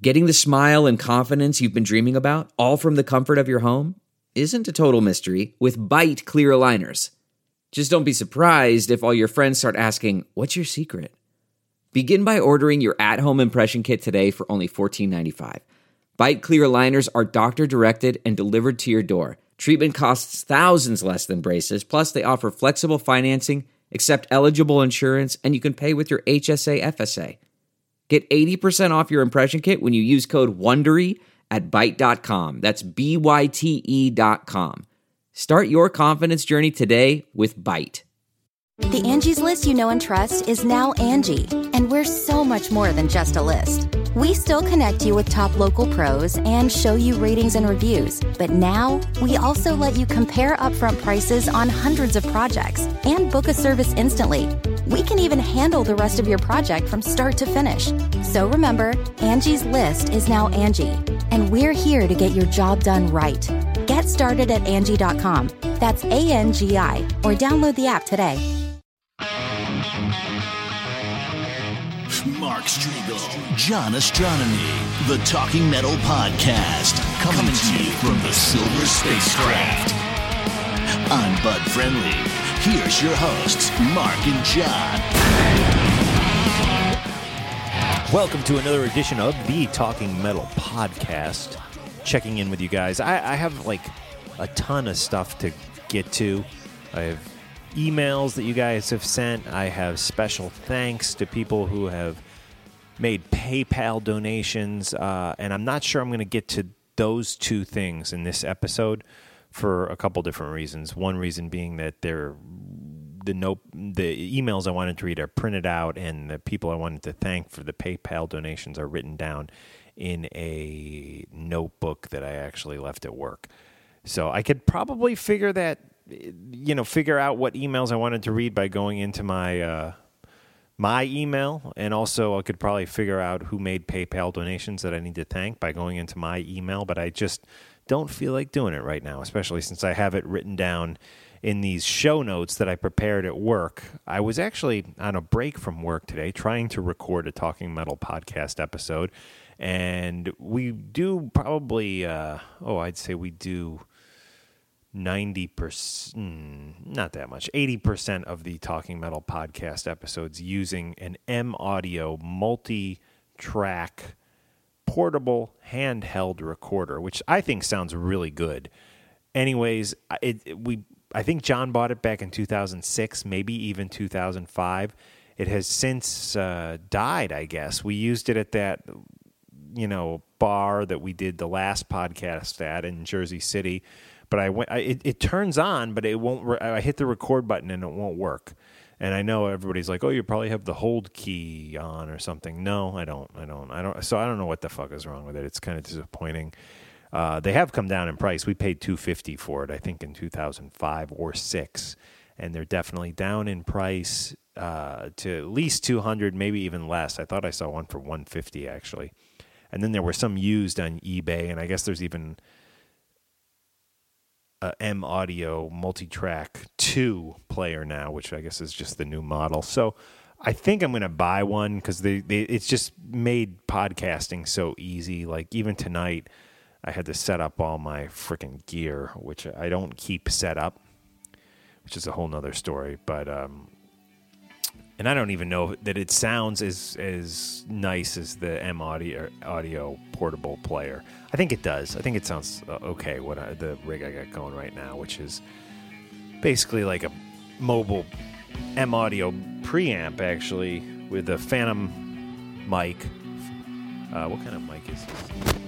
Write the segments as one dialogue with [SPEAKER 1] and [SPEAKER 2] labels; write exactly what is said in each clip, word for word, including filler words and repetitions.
[SPEAKER 1] Getting the smile and confidence you've been dreaming about, all from the comfort of your home, isn't a total mystery with Byte clear aligners. Just don't be surprised if all your friends start asking, "What's your secret?" Begin by ordering your at-home impression kit today for only fourteen ninety-five. Byte clear aligners are doctor-directed and delivered to your door. Treatment costs thousands less than braces, plus they offer flexible financing, accept eligible insurance, and you can pay with your H S A F S A. Get eighty percent off your impression kit when you use code WONDERY at byte dot com. That's B Y T E dot com. Start your confidence journey today with Byte.
[SPEAKER 2] The Angie's List you know and trust is now Angie, and we're so much more than just a list. We still connect you with top local pros and show you ratings and reviews, but now we also let you compare upfront prices on hundreds of projects and book a service instantly. We can even handle the rest of your project from start to finish. So remember, Angie's List is now Angie, and we're here to get your job done right. Get started at Angie dot com. That's A N G I, or download the app today.
[SPEAKER 3] Mark Strigl, John Astronomy, the Talking Metal Podcast, coming, coming to you from the Silver Spacecraft. I'm Bud Friendly. Here's your hosts, Mark and John.
[SPEAKER 4] Welcome to another edition of the Talking Metal Podcast. Checking in with you guys. I, I have like a ton of stuff to get to. I have emails that you guys have sent. I have special thanks to people who have made PayPal donations, uh, and I'm not sure I'm going to get to those two things in this episode for a couple different reasons. One reason being that they're the note, the emails I wanted to read are printed out, and the people I wanted to thank for the PayPal donations are written down in a notebook that I actually left at work. So I could probably figure that, you know, figure out what emails I wanted to read by going into my uh, my email, and also I could probably figure out who made PayPal donations that I need to thank by going into my email, but I just don't feel like doing it right now, especially since I have it written down in these show notes that I prepared at work. I was actually on a break from work today trying to record a Talking Metal Podcast episode, and we do probably, uh, oh, I'd say we do ninety percent, not that much, eighty percent of the Talking Metal Podcast episodes using an M Audio multi-track portable handheld recorder, which I think sounds really good. Anyways, it, it, we I think John bought it back in two thousand six, maybe even two thousand five. It has since uh, died, I guess. We used it at that, you know, bar that we did the last podcast at in Jersey City. But I went. I, it, it turns on, but it won't. Re- I hit the record button and it won't work. And I know everybody's like, "Oh, you probably have the hold key on or something." No, I don't. I don't. I don't. So I don't know what the fuck is wrong with it. It's kind of disappointing. Uh, they have come down in price. We paid two hundred fifty dollars for it, I think, in two thousand five or six, and they're definitely down in price uh, to at least two hundred dollars, maybe even less. I thought I saw one for one hundred fifty dollars actually, and then there were some used on eBay, and I guess there's even a M Audio Multitrack two player now, which I guess is just the new model. So I think I'm going to buy one because they, they it's just made podcasting so easy. Like even tonight, I had to set up all my freaking gear, which I don't keep set up, which is a whole nother story. But um, and I don't even know that it sounds as as nice as the M Audio Audio portable player. I think it does. I think it sounds uh, okay. What I, the rig I got going right now, which is basically like a mobile M Audio preamp, actually, with a Phantom mic. Uh, what kind of mic is this?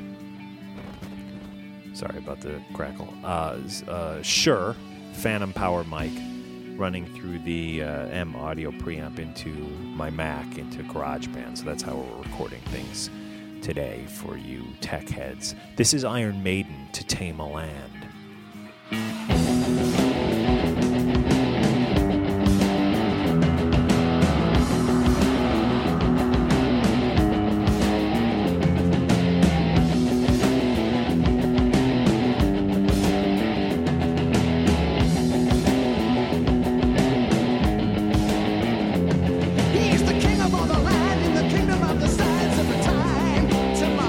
[SPEAKER 4] Sorry about the crackle. Uh, uh, Shure Phantom Power mic running through the uh, M Audio preamp into my Mac, into GarageBand. So that's how we're recording things today for you tech heads. This is Iron Maiden, To Tame a Land.
[SPEAKER 5] He's the king of all the land in the kingdom of the sands of the time. To my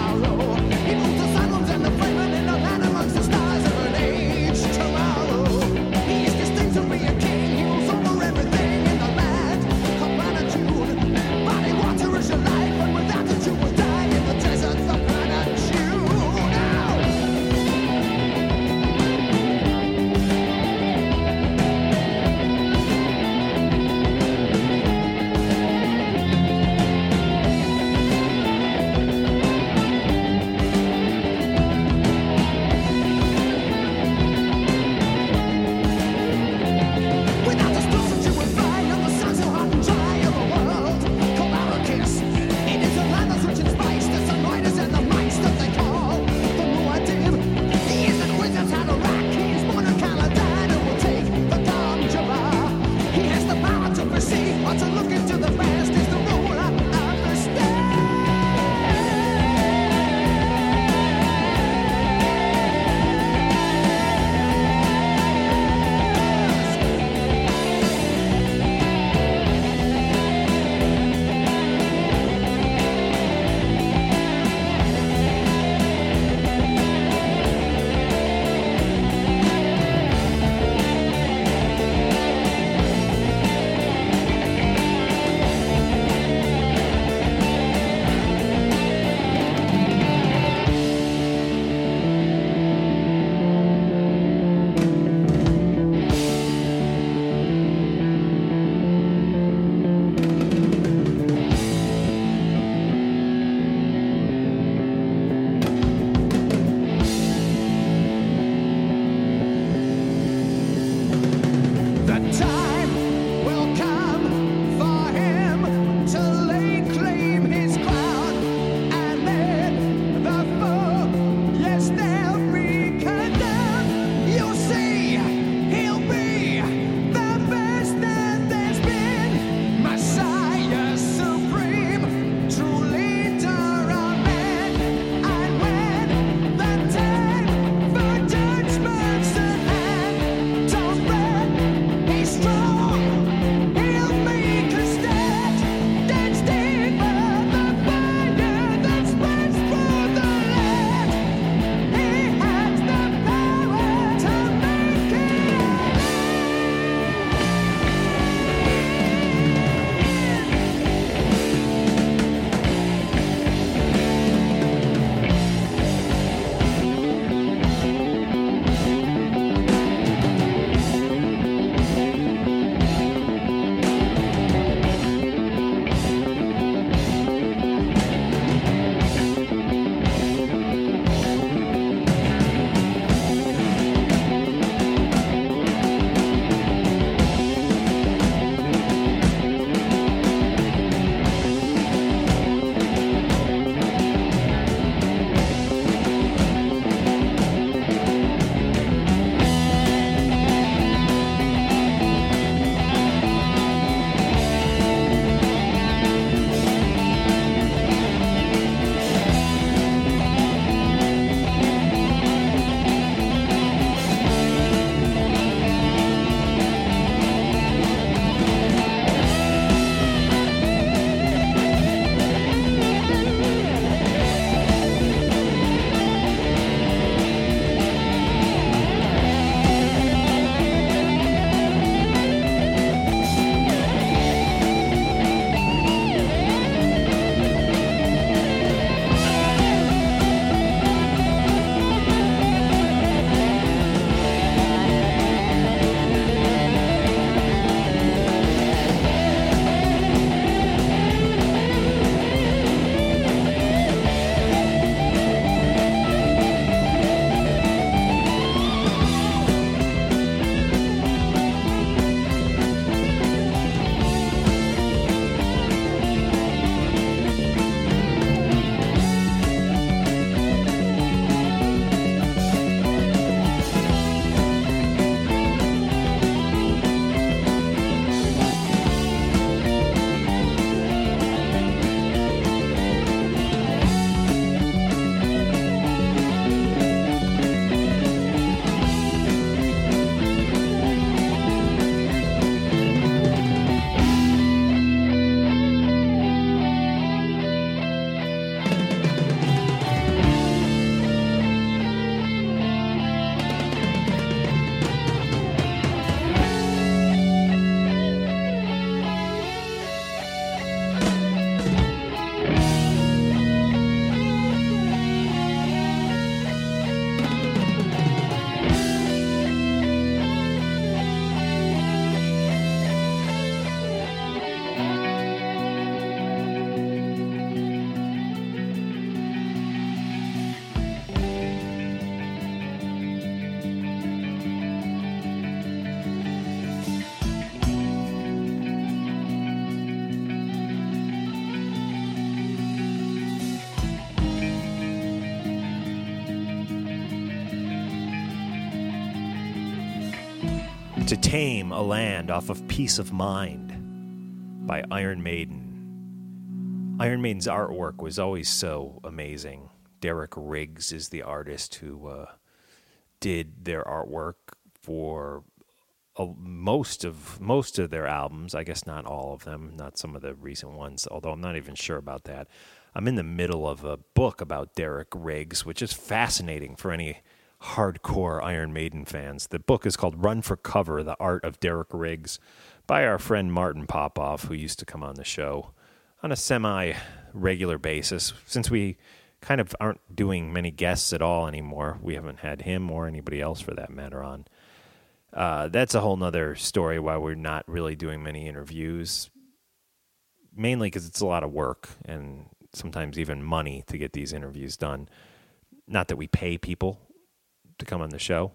[SPEAKER 4] To Tame a Land off of Peace of Mind by Iron Maiden. Iron Maiden's artwork was always so amazing. Derek Riggs is the artist who uh, did their artwork for uh, most of most of their albums. I guess not all of them, not some of the recent ones, although I'm not even sure about that. I'm in the middle of a book about Derek Riggs, which is fascinating for any hardcore Iron Maiden fans. The book is called Run for Cover, The Art of Derek Riggs, by our friend Martin Popoff, who used to come on the show on a semi-regular basis. Since we kind of aren't doing many guests at all anymore, we haven't had him or anybody else for that matter on. Uh, that's a whole nother story why we're not really doing many interviews, mainly because it's a lot of work and sometimes even money to get these interviews done. Not that we pay people to come on the show,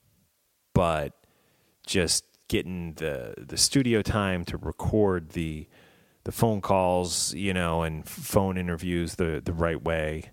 [SPEAKER 4] but just getting the the studio time to record the the phone calls, you know, and phone interviews the the right way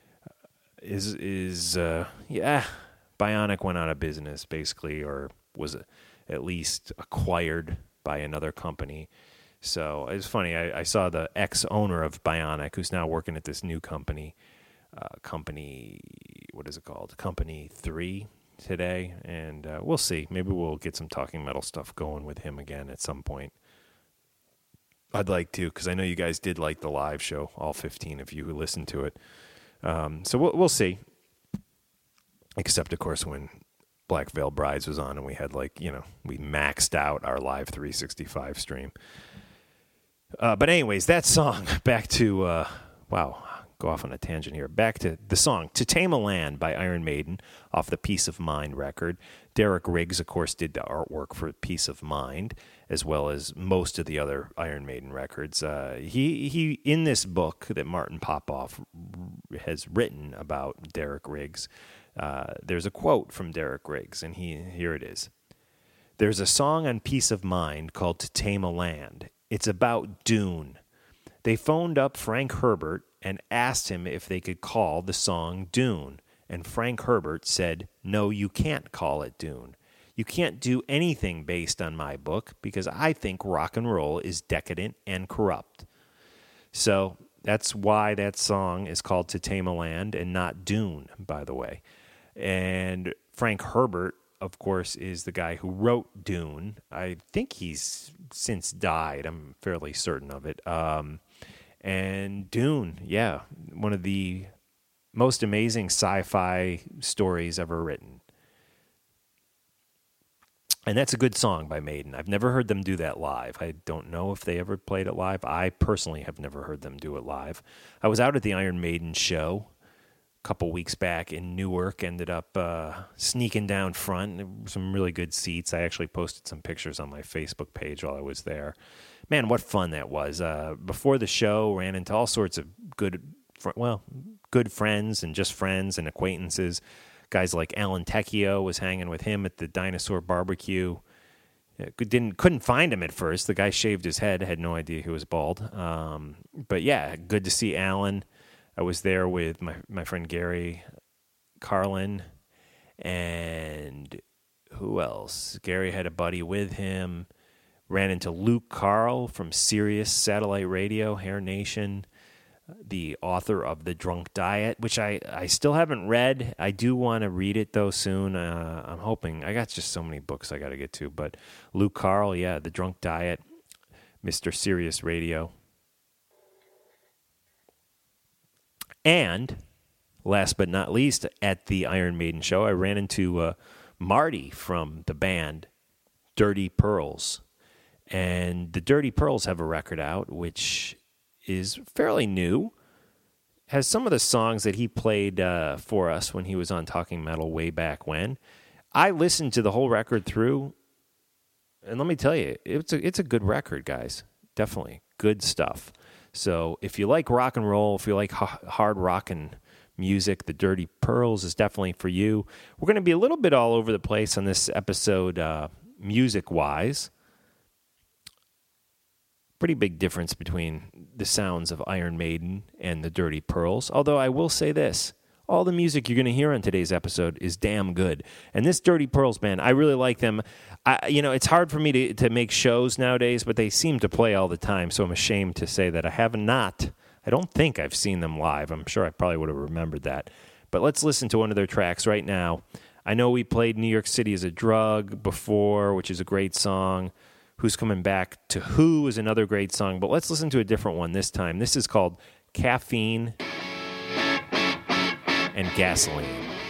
[SPEAKER 4] is is uh, yeah. Bionic went out of business basically, or was at least acquired by another company. So it's funny. I, I saw the ex-owner of Bionic, who's now working at this new company. Uh, company, what is it called? Company three today, and uh, we'll see. Maybe we'll get some Talking Metal stuff going with him again at some point. I'd like to, because I know you guys did like the live show, all fifteen of you who listened to it. Um, so we'll, we'll see. Except, of course, when Black Veil Brides was on and we had, like, you know, we maxed out our live three sixty-five stream. Uh, but anyways, that song, back to, uh, wow, go off on a tangent here. Back to the song, To Tame a Land by Iron Maiden off the Peace of Mind record. Derek Riggs, of course, did the artwork for Peace of Mind, as well as most of the other Iron Maiden records. Uh, he, he in this book that Martin Popoff has written about Derek Riggs, uh, there's a quote from Derek Riggs, and he here it is. There's a song on Peace of Mind called To Tame a Land. It's about Dune. They phoned up Frank Herbert and asked him if they could call the song Dune. And Frank Herbert said, no, you can't call it Dune. You can't do anything based on my book because I think rock and roll is decadent and corrupt. So that's why that song is called To Tame a Land and not Dune, by the way. And Frank Herbert, of course, is the guy who wrote Dune. I think he's since died. I'm fairly certain of it. Um, and Dune, yeah, one of the most amazing sci-fi stories ever written. And that's a good song by Maiden. I've never heard them do that live. I don't know if they ever played it live. I personally have never heard them do it live. I was out at the Iron Maiden show a couple weeks back in Newark, ended up uh, sneaking down front. There were some really good seats. I actually posted some pictures on my Facebook page while I was there. Man, what fun that was. Uh, before the show, ran into all sorts of good, fr- well, good friends and just friends and acquaintances. Guys like Alan Tecchio was hanging with him at the Dinosaur Barbecue. Didn't couldn't find him at first. The guy shaved his head. Had no idea he was bald. Um, but yeah, good to see Alan. I was there with my my friend Gary Carlin, and who else? Gary had a buddy with him. Ran into Luke Carl from Sirius Satellite Radio, Hair Nation, the author of The Drunk Diet, which I, I still haven't read. I do want to read it, though, soon. Uh, I'm hoping. I got just so many books I got to get to. But Luke Carl, yeah, The Drunk Diet, Mister Sirius Radio. And last but not least, at the Iron Maiden show, I ran into uh, Marty from the band Dirty Pearls. And the Dirty Pearls have a record out, which is fairly new. Has some of the songs that he played uh, for us when he was on Talking Metal way back when. I listened to the whole record through, and let me tell you, it's a, it's a good record, guys. Definitely good stuff. So if you like rock and roll, if you like hard rock and music, the Dirty Pearls is definitely for you. We're going to be a little bit all over the place on this episode uh, music-wise. Pretty big difference between the sounds of Iron Maiden and the Dirty Pearls. Although I will say this, all the music you're going to hear on today's episode is damn good. And this Dirty Pearls band, I really like them. I, you know, it's hard for me to, to make shows nowadays, but they seem to play all the time, so I'm ashamed to say that I have not. I don't think I've seen them live. I'm sure I probably would have remembered that. But let's listen to one of their tracks right now. I know we played New York City is a Drug before, which is a great song. Who's Coming Back to Who is another great song. But let's listen to a different one this time. This is called Caffeine and Gasoline.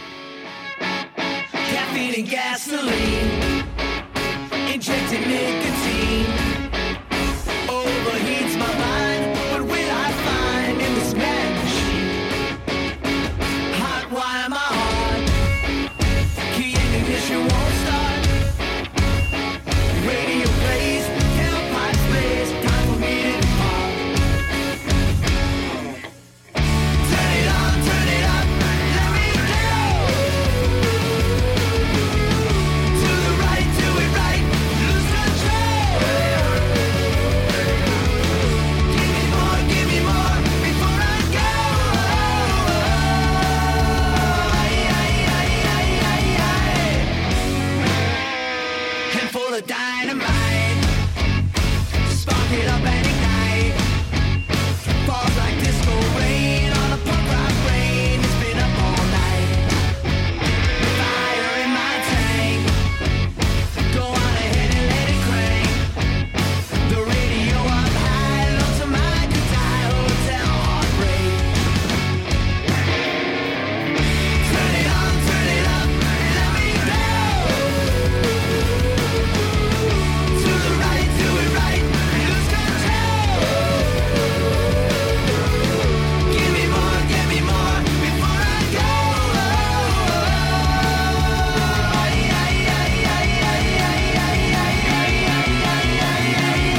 [SPEAKER 5] Caffeine and gasoline, injecting nicotine, overheats my mind. What will I find in this mad machine? Hot wire my heart, key ignition won't start. Radio plays, tailpipes blaze, time for me to depart. Turn it on, turn it up, let me go. To the right, do it right, lose control. Give me more, give me more, before I go. Aye, aye, aye, aye, aye, aye. Handful of dynamite, spark it up and ignite. Falls like disco rain on a punk rock brain. It's been up all night. Fire in my tank, go on ahead and let it crank. The radio up high, low to my guitar, hotel heartbreak. Turn it on, turn it up, let me go. To the right, do it right, lose control. Give me more, give me more, before I go. Aye, aye, aye, aye, aye, aye, aye, aye, aye,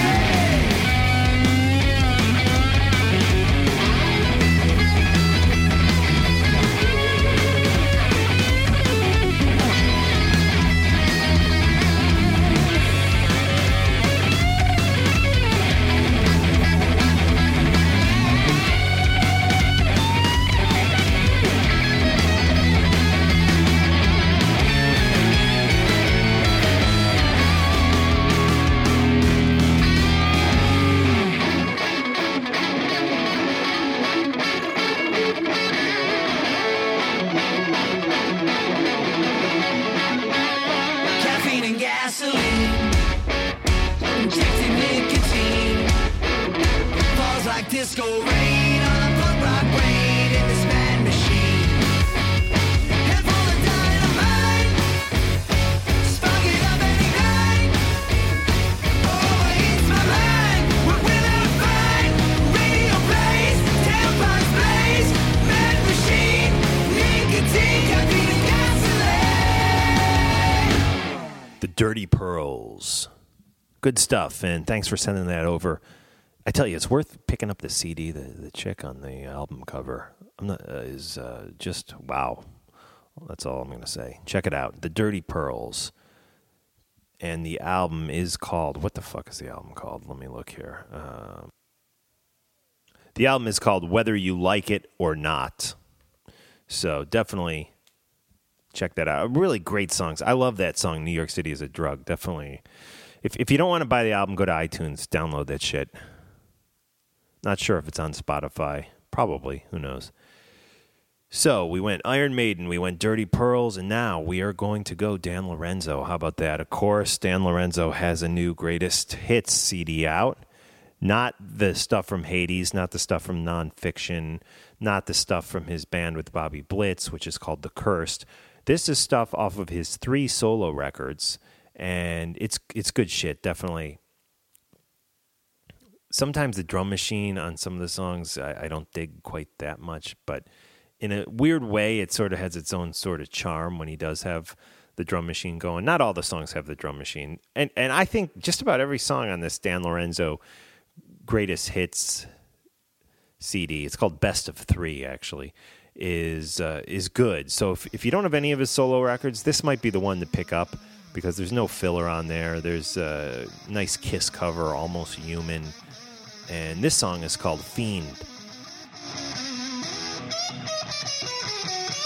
[SPEAKER 5] caffeine and gasoline, injecting nicotine. Falls like disco rain on a punk rock brain in this mad machine. Handful of dynamite, spark it up and ignite. Overheats my mind, what will I find? Radio plays, tailpipes blaze, mad machine, nicotine, caffeine and gasoline.
[SPEAKER 4] The Dirty Pearls. Good stuff, and thanks for sending that over. I tell you, it's worth picking up the C D. The, the chick on the album cover I'm not, uh, is uh, just wow. That's all I'm going to say. Check it out. The Dirty Pearls. And the album is called, what the fuck is the album called? Let me look here. Uh, the album is called Whether You Like It or Not. So definitely check that out. Really great songs. I love that song, New York City is a Drug. Definitely. If if you don't want to buy the album, go to iTunes, download that shit. Not sure if it's on Spotify. Probably. Who knows? So we went Iron Maiden, we went Dirty Pearls, and now we are going to go Dan Lorenzo. How about that? Of course, Dan Lorenzo has a new Greatest Hits C D out. Not the stuff from Hades, not the stuff from Nonfiction, not the stuff from his band with Bobby Blitz, which is called The Cursed. This is stuff off of his three solo records, and it's it's good shit, definitely. Sometimes the drum machine on some of the songs, I, I don't dig quite that much, but in a weird way, it sort of has its own sort of charm when he does have the drum machine going. Not all the songs have the drum machine. And and I think just about every song on this Dan Lorenzo Greatest Hits C D, it's called Best of Three, actually, is uh, is good. So if, if you don't have any of his solo records, this might be the one to pick up because there's no filler on there. There's a nice Kiss cover, Almost Human. And this song is called Fiend.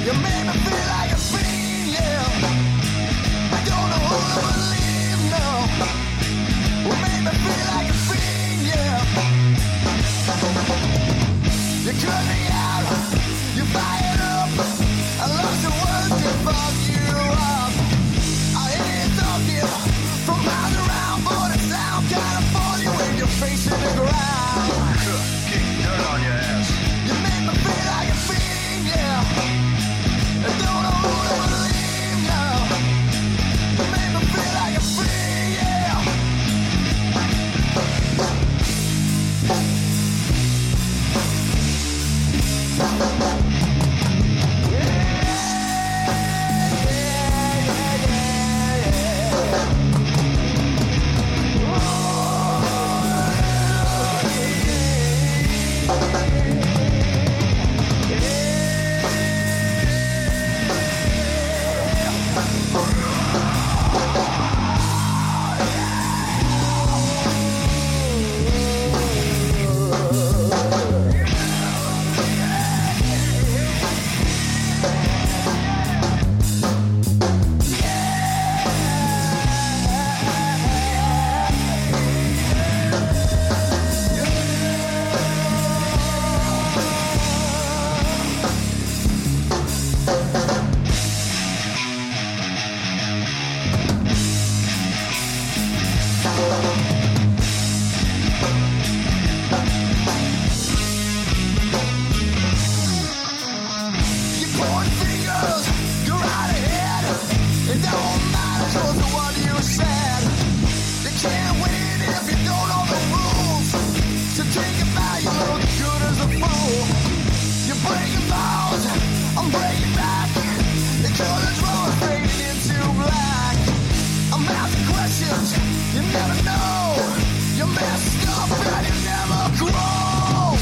[SPEAKER 5] You made me feel like a fiend, yeah. I don't know who to believe, no. You made me feel like a fiend, yeah. You cut me out, you fired up. I lost the words to fuck you up. I hear you talking from miles around, but it sounds kind of funny when you're facing the ground.
[SPEAKER 6] Kick dirt on your ass.
[SPEAKER 5] You made me feel like a fiend, yeah. I don't know who to believe now. You made me feel like a fiend, yeah. You point fingers, you're out ahead. It don't matter just what you said. You can't win if you don't know the rules. So take it back, you look good as a fool. You're breaking vows, I'm breaking back. The colors roll fading into black. I'm asking questions, you never know. You messed up and you never grow.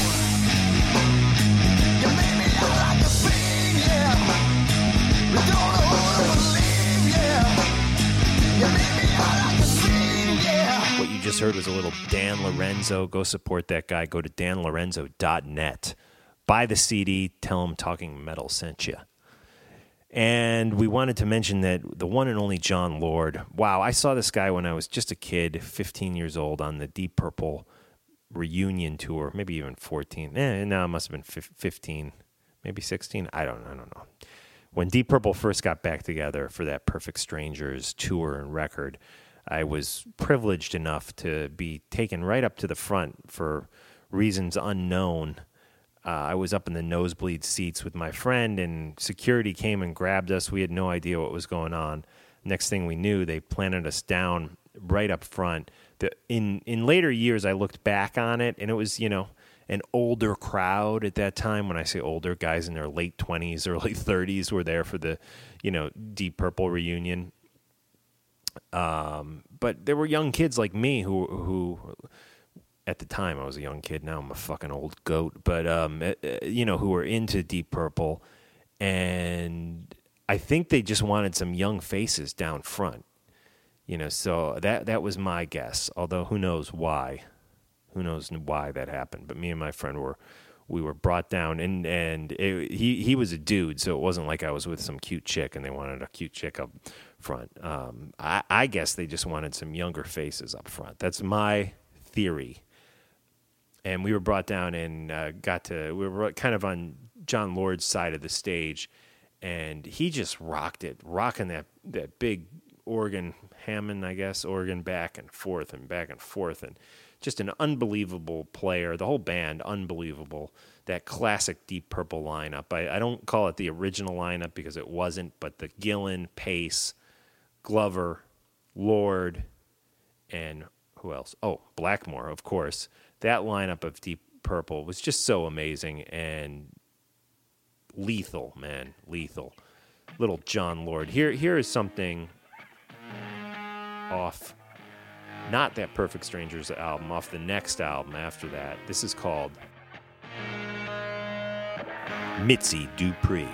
[SPEAKER 5] You made me out like a fiend, yeah. You don't know who to believe, yeah. You made me out like a fiend, yeah.
[SPEAKER 4] What you just heard was a little Dan Lorenzo. Go support that guy. Go to dan lorenzo dot net. Buy the C D. Tell him Talking Metal sent you. And we wanted to mention that the one and only John Lord. Wow, I saw this guy when I was just a kid, fifteen years old, on the Deep Purple reunion tour, maybe even fourteen. Eh, no, it must have been fifteen, maybe sixteen. I don't, I don't know. When Deep Purple first got back together for that Perfect Strangers tour and record, I was privileged enough to be taken right up to the front for reasons unknown. Uh, I was up in the nosebleed seats with my friend, and security came and grabbed us. We had no idea what was going on. Next thing we knew, they planted us down right up front. The, in in later years, I looked back on it, and it was, you know, an older crowd at that time. When I say older, guys in their late twenties, early thirties were there for the, you know, Deep Purple reunion. Um, but there were young kids like me who who. At the time, I was a young kid. Now I'm a fucking old goat. But, um, you know, who were into Deep Purple. And I think they just wanted some young faces down front. You know, so that that was my guess. Although, who knows why. Who knows why that happened. But me and my friend were, we were brought down. And, and it, he, he was a dude, so it wasn't like I was with some cute chick and they wanted a cute chick up front. Um, I, I guess they just wanted some younger faces up front. That's my theory. And we were brought down and uh, got to, we were kind of on John Lord's side of the stage, and he just rocked it, rocking that, that big organ, Hammond, I guess, organ back and forth and back and forth, and just an unbelievable player. The whole band, unbelievable. That classic Deep Purple lineup. I, I don't call it the original lineup because it wasn't, but the Gillan, Pace, Glover, Lord, and who else? Oh, Blackmore, of course. That lineup of Deep Purple was just so amazing and lethal, man, lethal. Little John Lord. Here, here is something off, not that Perfect Strangers album, off the next album after that. This is called Mitzi Dupree.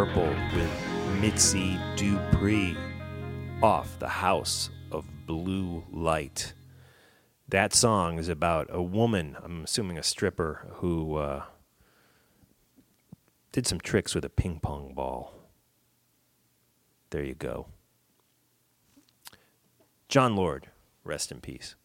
[SPEAKER 4] Purple with Mitzi Dupree off the House of Blue Light. That song is about a woman, I'm assuming a stripper, who uh, did some tricks with a ping pong ball. There you go. John Lord, rest in peace.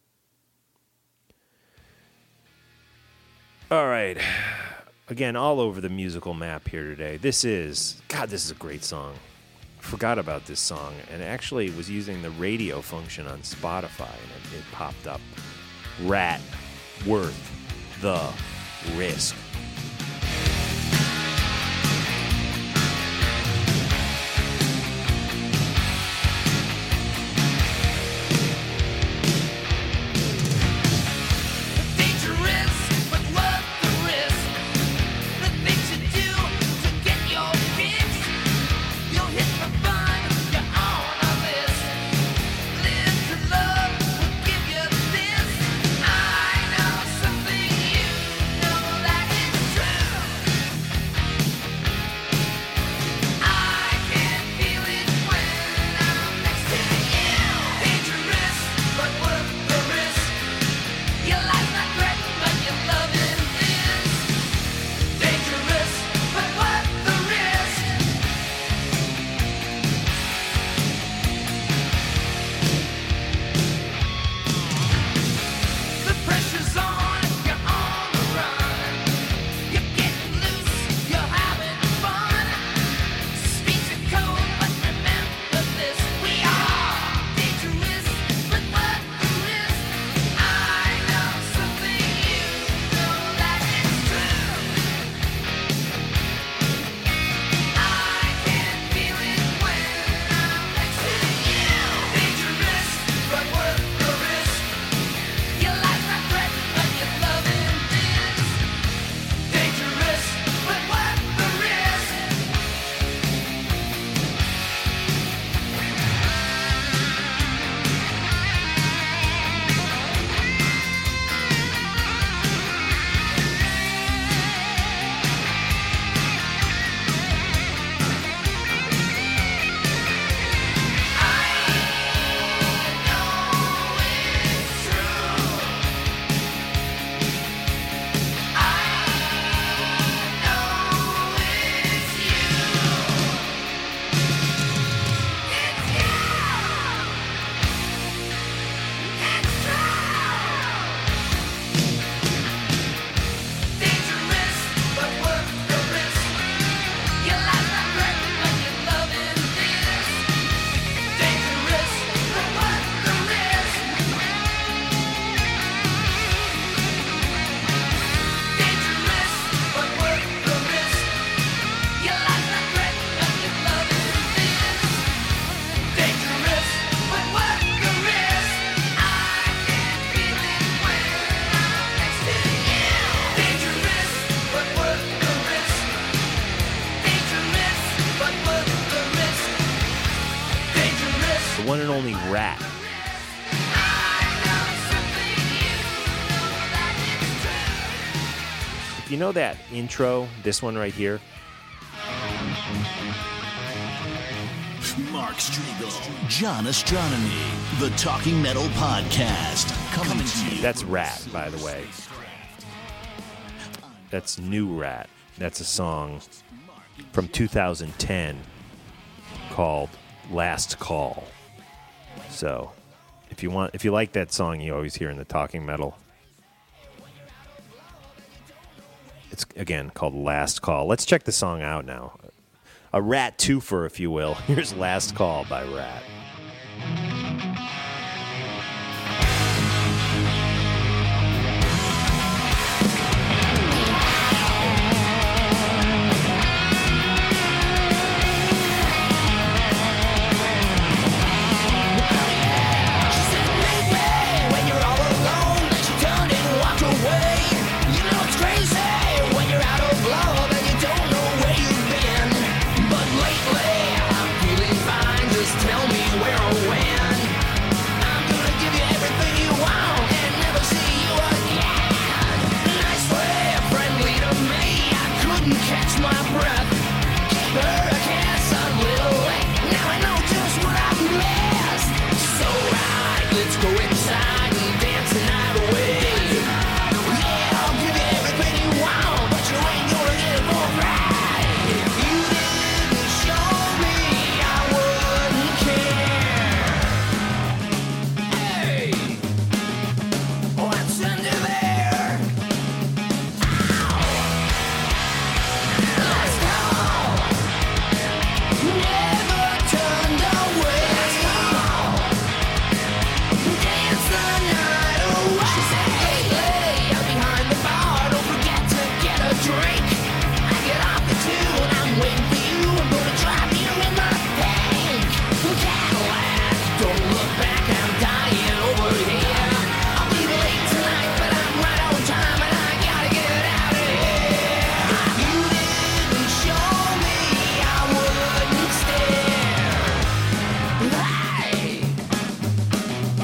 [SPEAKER 4] All right. Again, all over the musical map here today. This is, God, this is a great song. Forgot about this song and actually was using the radio function on Spotify and it, it popped up. Rat, Worth the Risk. One and only Rat. If you know that intro, this one right here.
[SPEAKER 3] Mark Striegel, John Astronomy, the Talking Metal Podcast. Coming to you.
[SPEAKER 4] That's Rat, by the way. That's New Rat. That's a song from two thousand ten called Last Call. So, if you want, if you like that song you always hear in the Talking Metal, it's again called Last Call. Let's check the song out now. A Rat twofer, if you will. Here's Last Call by Rat.
[SPEAKER 5] Tell me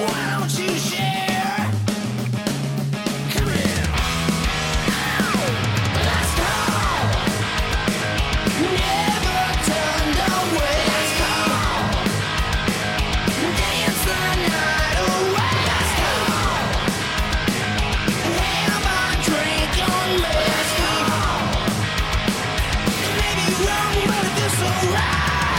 [SPEAKER 5] Why don't you share? Come here. Let's go. Never turned away. Let's go. Dance the night away. Let's go. Have a drink on me. Let's go. It may be wrong, but it feels so right.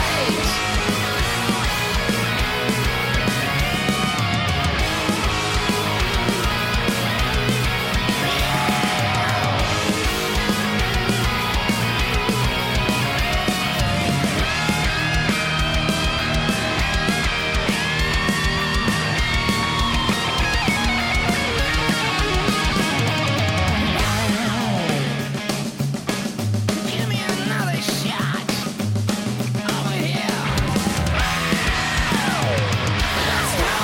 [SPEAKER 5] Give me another shot over here. Let's go.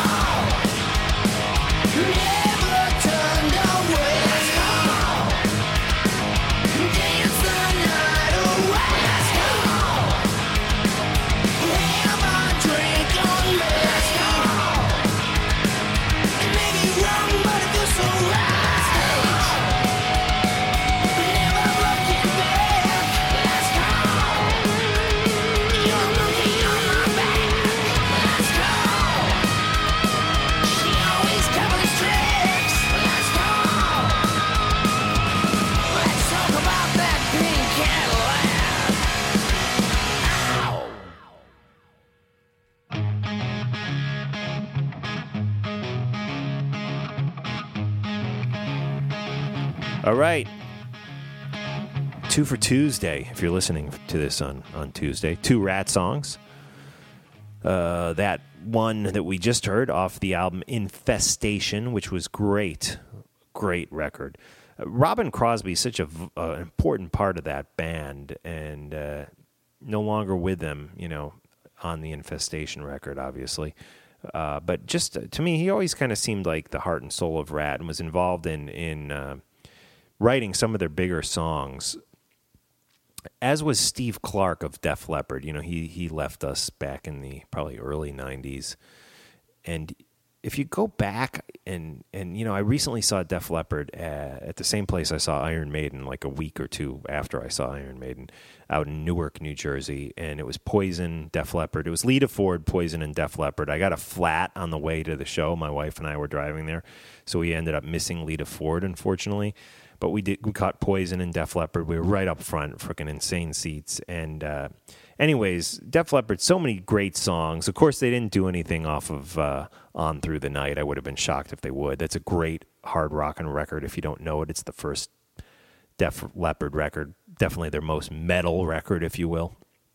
[SPEAKER 5] Never turned away. Let's go. Dance the night away. Let's go. Have a drink on me. Let's go. It may be wrong, but it feels so right. Never looking back. Let's go. You're a monkey on my back. Let's go. She always covers tricks. Let's go. Let's talk about that pink Cadillac. Ow.
[SPEAKER 4] All right. Two for Tuesday, if you're listening to this on, on Tuesday. Two Rat songs. Uh, that one that we just heard off the album Infestation, which was great. Great record. Uh, Robin Crosby is such a, v- uh, an important part of that band, and uh, no longer with them, you know, on the Infestation record, obviously. Uh, but just uh, to me, he always kind of seemed like the heart and soul of Rat and was involved in, in uh, writing some of their bigger songs, as was Steve Clark of Def Leppard. You know, he he left us back in the probably early nineties. And if you go back and, and you know, I recently saw Def Leppard at, at the same place I saw Iron Maiden like a week or two after I saw Iron Maiden out in Newark, New Jersey. And it was Poison, Def Leppard. It was Lita Ford, Poison, and Def Leppard. I got a flat on the way to the show. My wife and I were driving there. So we ended up missing Lita Ford, unfortunately. But we did. We caught Poison and Def Leppard. We were right up front, freaking insane seats. And uh, anyways, Def Leppard, so many great songs. Of course, they didn't do anything off of uh, On Through the Night. I would have been shocked if they would. That's a great hard rockin' record. If you don't know it, it's the first Def Leppard record. Definitely their most metal record, if you will.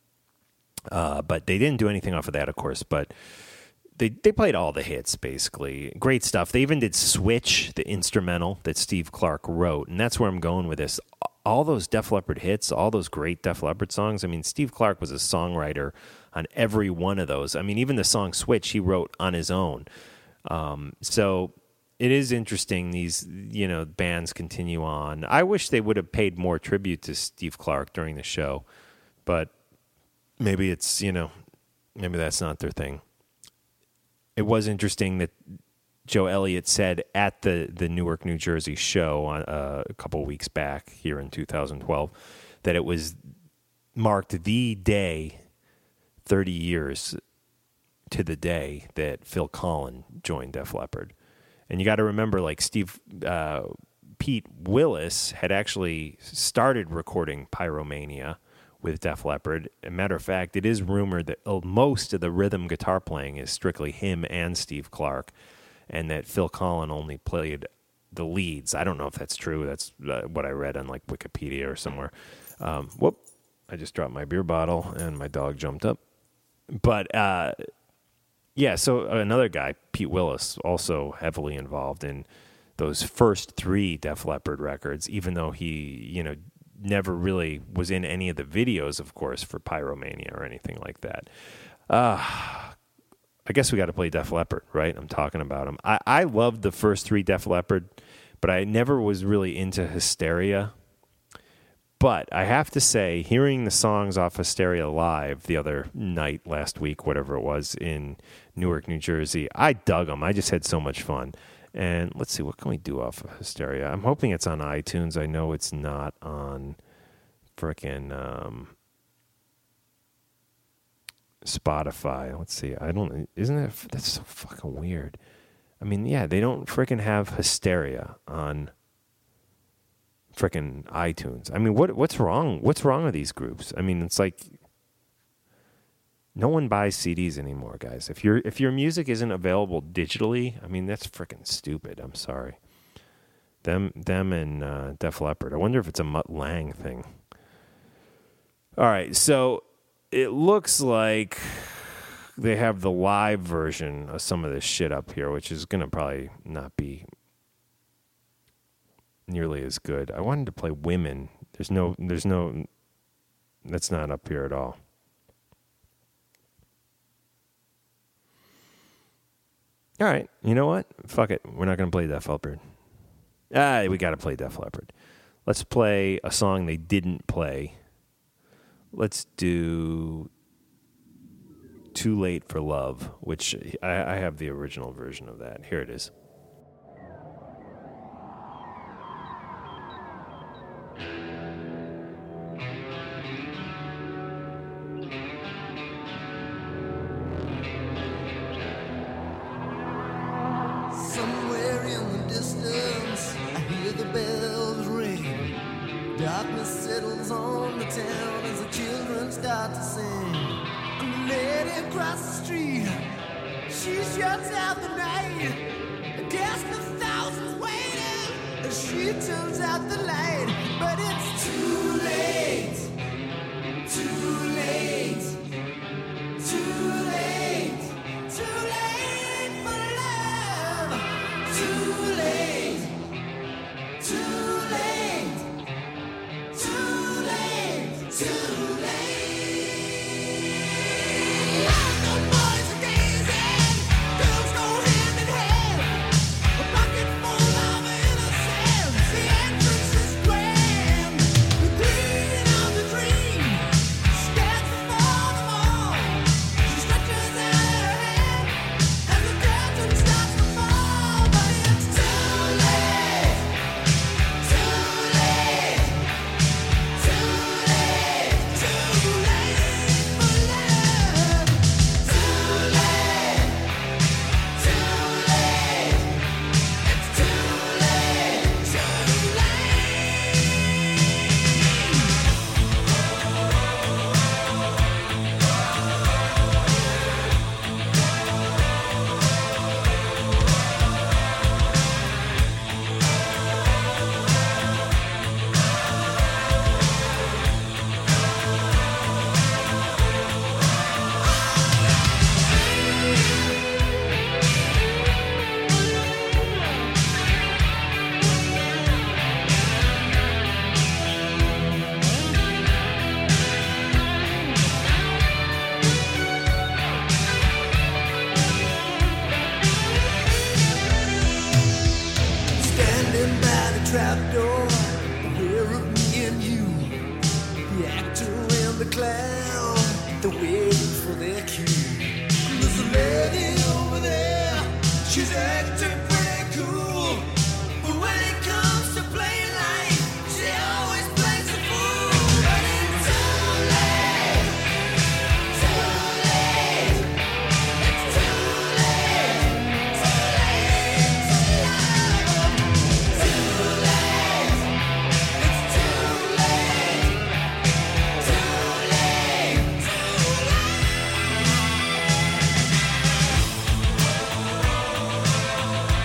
[SPEAKER 4] Uh, but they didn't do anything off of that, of course. But They they played all the hits, basically. Great stuff. They even did Switch, the instrumental that Steve Clark wrote. And that's where I'm going with this. All those Def Leppard hits, all those great Def Leppard songs. I mean, Steve Clark was a songwriter on every one of those. I mean, even the song Switch he wrote on his own. Um, so it is interesting these, you know, bands continue on. I wish they would have paid more tribute to Steve Clark during the show. But maybe it's, you know, maybe that's not their thing. It was interesting that Joe Elliott said at the, the Newark, New Jersey show on, uh, a couple of weeks back here in two thousand twelve that it was marked the day, thirty years to the day that Phil Collin joined Def Leppard. And you got to remember, like Steve, uh, Pete Willis had actually started recording Pyromania with Def Leppard. As a matter of fact, it is rumored that most of the rhythm guitar playing is strictly him and Steve Clark, and that Phil Collin only played the leads. I don't know if that's true. That's uh, what I read on like Wikipedia or somewhere. Um, whoop! I just dropped my beer bottle and my dog jumped up. But uh, yeah, so another guy, Pete Willis, also heavily involved in those first three Def Leppard records, even though he, you know, never really was in any of the videos, of course, for Pyromania or anything like that. Uh, I guess we got to play Def Leppard, right? I'm talking about them. I, I loved the first three Def Leppard, but I never was really into Hysteria. But I have to say, hearing the songs off Hysteria live the other night, last week, whatever it was, in Newark, New Jersey, I dug them. I just had so much fun. And let's see, what can we do off of Hysteria? I'm hoping it's on iTunes. I know it's not on frickin' um, Spotify. Let's see. I don't, isn't it, that's so fucking weird. I mean, yeah, they don't frickin' have Hysteria on frickin' iTunes. I mean, what what's wrong? What's wrong with these groups? I mean, it's like no one buys C Ds anymore, guys. If your if your music isn't available digitally, I mean, that's frickin' stupid. I'm sorry. Them them and uh, Def Leppard. I wonder if it's a Mutt Lange thing. All right, so it looks like they have the live version of some of this shit up here, which is gonna probably not be nearly as good. I wanted to play Women. There's no, there's no, that's not up here at all. All right, you know what? Fuck it. We're not going to play Def Leppard. Ah, we got to play Def Leppard. Let's play a song they didn't play. Let's do Too Late for Love, which I, I have the original version of that. Here it is.
[SPEAKER 5] Somewhere in the distance, I hear the bells ring. Darkness settles on the town as the children start to sing. And the lady across the street, she shuts out the night. Guess the thousands waiting as she turns out the light. But it's too late, too late, too late, too late for love. Too late, too late, too late, too late. The boys are dancing, girls go hand in hand. A pocket full of innocence, the entrance is grand. The queen of the dream stands before them all. She stretches out her hand as the curtain starts to fall. But it's too late, too late, too late, too late for love. Too late, too late, it's too late, too standing by the trapdoor, aware of me and you. The actor and the clown, they're waiting for their cue. There's a lady over there, she's acting pretty cool. But when it comes to playing life, she always plays the fool. But it's too late, too late, it's too late, too late to love. Too late, it's too late, too late, too late.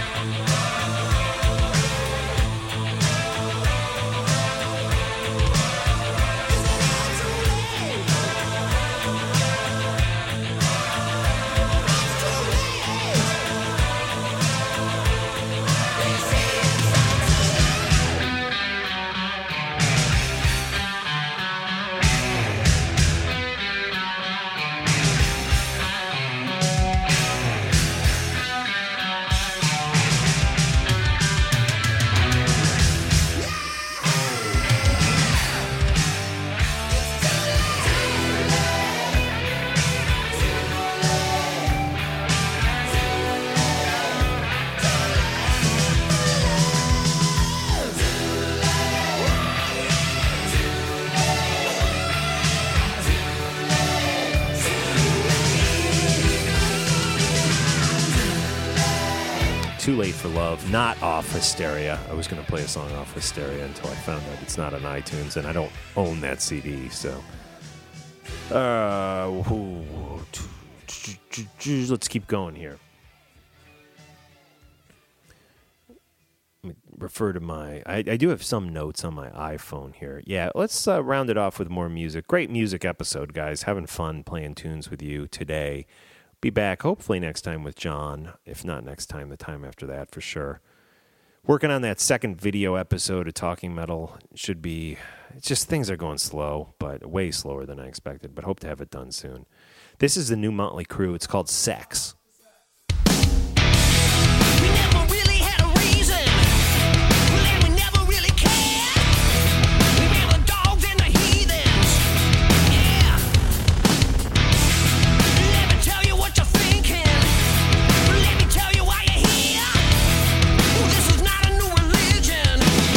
[SPEAKER 4] Too Late for Love, not off Hysteria. I was going to play a song off Hysteria until I found out it's not on iTunes, and I don't own that C D, so. Uh, let's keep going here. Let me refer to my... I, I do have some notes on my iPhone here. Yeah, let's uh, round it off with more music. Great music episode, guys. Having fun playing tunes with you today. Be back hopefully next time with John. If not next time, the time after that for sure. Working on that second video episode of Talking Metal. Should be, it's just things are going slow, but way slower than I expected, but hope to have it done soon. This is the new Motley Crue. It's called Sex.
[SPEAKER 5] We never really had a reason. Well, we never really cared. We were the dogs and the heathens. Yeah. Let me tell you what you're thinking. Let me tell you why you're here. Well, this is not a new religion.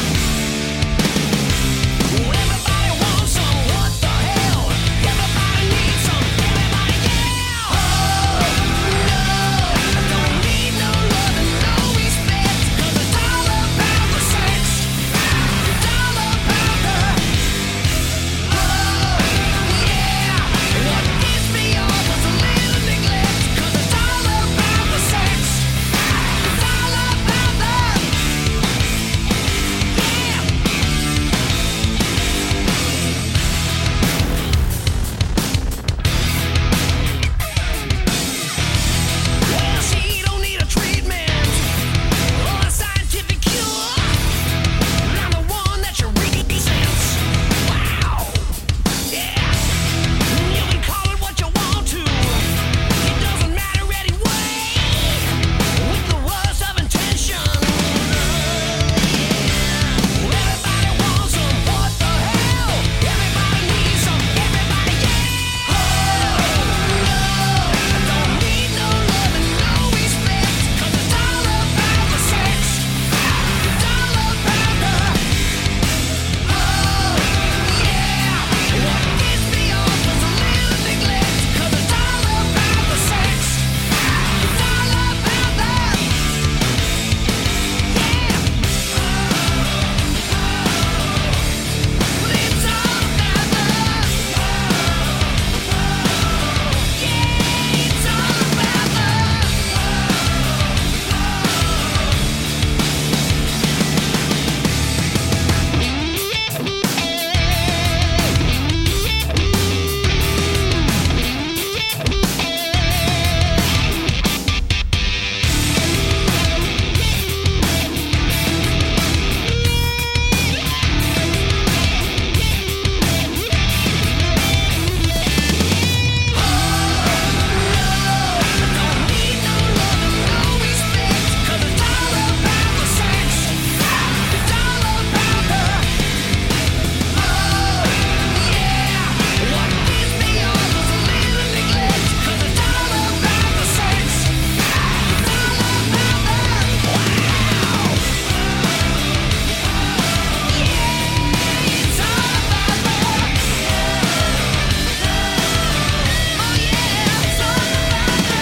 [SPEAKER 5] Well, everybody wants some. What the hell? Everybody needs some. Everybody, yeah. Oh, no. I don't need no love and no respect. 'Cause it's all about the sex. It's all about the. Oh, yeah. What gets me off is a little neglect. 'Cause it's all about the sex. It's all about the. Yeah. Well, she don't need a treatment or a scientific cure. I'm the one that you resent. Wow. Yeah. You can call it what you want to. It doesn't matter anyway. With the worst of intention. Yeah. Everybody wants some. What the hell? Everybody needs some. Everybody, yeah. Oh, no. I don't need no love and no respect. 'Cause it's all about the sex. It's all about the. Oh, yeah. What gets me off is a little neglect. 'Cause it's all about the sex. It's all about the. Yeah. But it's all about the. Yeah, it's all about the. Don't need no love and no respect. 'Cause it's all about the sex. It's all about the. Oh, yeah. What gets me off is a little neglect. 'Cause it's all about the sex. It's all about the. Wow. Yeah, it's all about the. Oh, yeah, it's all about the.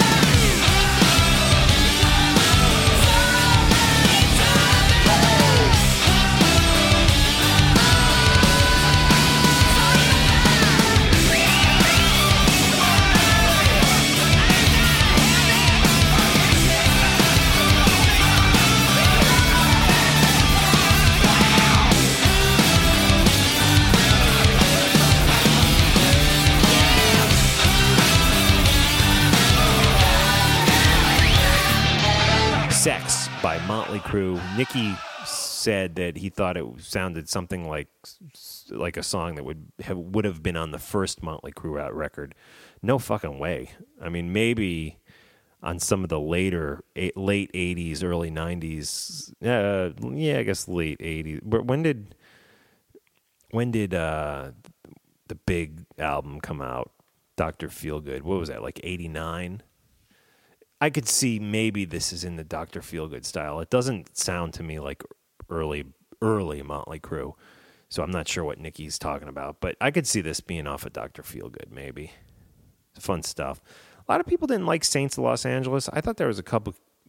[SPEAKER 4] Sex by Motley Crue. Nicky said that he thought it sounded something like like a song that would have would have been on the first Motley Crue out record. No fucking way. I mean, maybe on some of the later eight, late eighties, early nineties. Uh, yeah, I guess late eighties. But when did when did uh, the big album come out? Doctor Feelgood. What was that? Like eighty-nine? I could see maybe this is in the Doctor Feelgood style. It doesn't sound to me like early, early Motley Crue, so I'm not sure what Nicky's talking about. But I could see this being off of Doctor Feelgood, maybe. Fun stuff. A lot of people didn't like Saints of Los Angeles. I thought there was a couple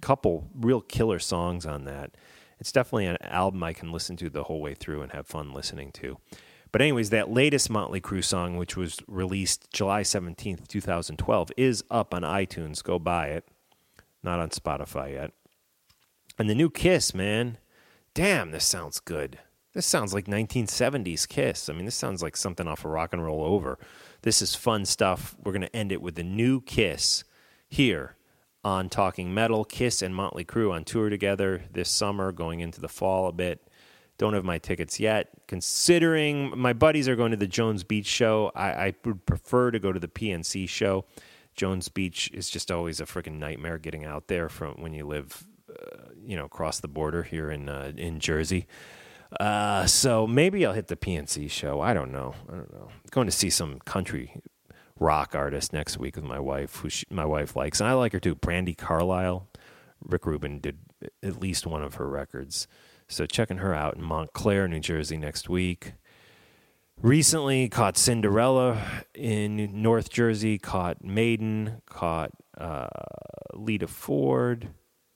[SPEAKER 4] couple real killer songs on that. It's definitely an album I can listen to the whole way through and have fun listening to. But anyways, that latest Motley Crue song, which was released July seventeenth, twenty twelve, is up on iTunes. Go buy it. Not on Spotify yet. And the new Kiss, man. Damn, this sounds good. This sounds like nineteen seventies Kiss. I mean, this sounds like something off of Rock and Roll Over. This is fun stuff. We're going to end it with the new Kiss here on Talking Metal. Kiss and Motley Crue on tour together this summer, going into the fall a bit. Don't have my tickets yet. Considering my buddies are going to the Jones Beach show, I, I would prefer to go to the P N C show. Jones Beach is just always a freaking nightmare getting out there from when you live, uh, you know, across the border here in uh, in Jersey. Uh, so maybe I'll hit the P N C show. I don't know. I don't know. I'm going to see some country rock artist next week with my wife, who she, my wife likes, and I like her too. Brandi Carlile. Rick Rubin did at least one of her records. So checking her out in Montclair, New Jersey next week. Recently caught Cinderella in North Jersey, caught Maiden, caught uh, Lita Ford,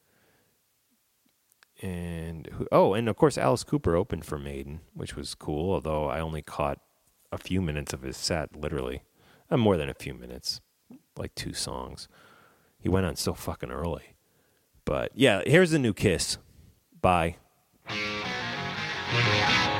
[SPEAKER 4] and who, oh, and of course Alice Cooper opened for Maiden, which was cool, although I only caught a few minutes of his set, literally. Uh, more than a few minutes, like two songs. He went on so fucking early. But yeah, here's the new Kiss. Bye.
[SPEAKER 5] Yeah.